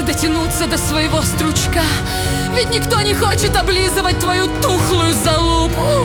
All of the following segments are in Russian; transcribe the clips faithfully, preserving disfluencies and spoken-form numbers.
дотянуться до своего стручка. Ведь никто не хочет облизывать твою тухлую залупу.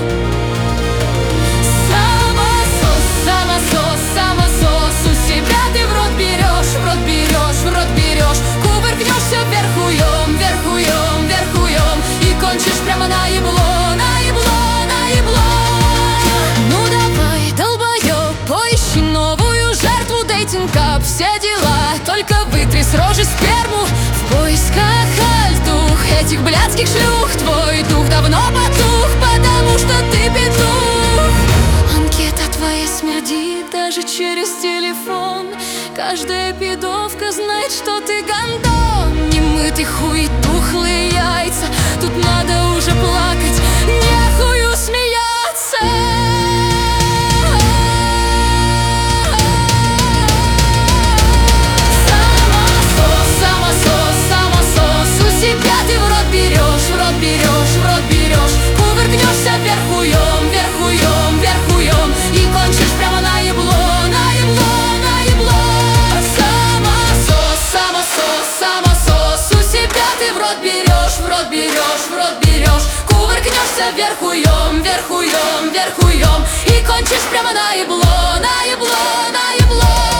Самосос, самосос, самосос. У себя ты в рот берешь, в рот берешь, в рот берешь. Кувыркнешься вверхуем, вверхуем, вверхуем. И кончишь прямо на ебло, на ебло, на ебло. Ну давай, долбоёб, поищи новую жертву. Дейтинг-ап, все дела. Только вытри с рожи сперму. В поисках альтух этих блядских шлюх. Твой дух давно потух, потому что ты петух. Анкета твоя смердит даже через телефон. Каждая пидовка знает, что ты гандон. Немытый хуй, тухлые яйца. Тут надо уже плакать, нехую смеяться. Самосос, самосос, самосос. У себя ты в рот берешь, в рот берешь, в рот берешь. Кувыркнешься вверхуем, вверхуем, вверхуем. И кончишь прямо на ебло, на ебло, на ебло. Самосос, самосос, самосос. У себя ты в рот берешь, в рот берешь, в рот берешь. Кувыркнешься вверхуем, вверхуем, вверхуем. И кончишь прямо на ебло, на ебло, на ебло.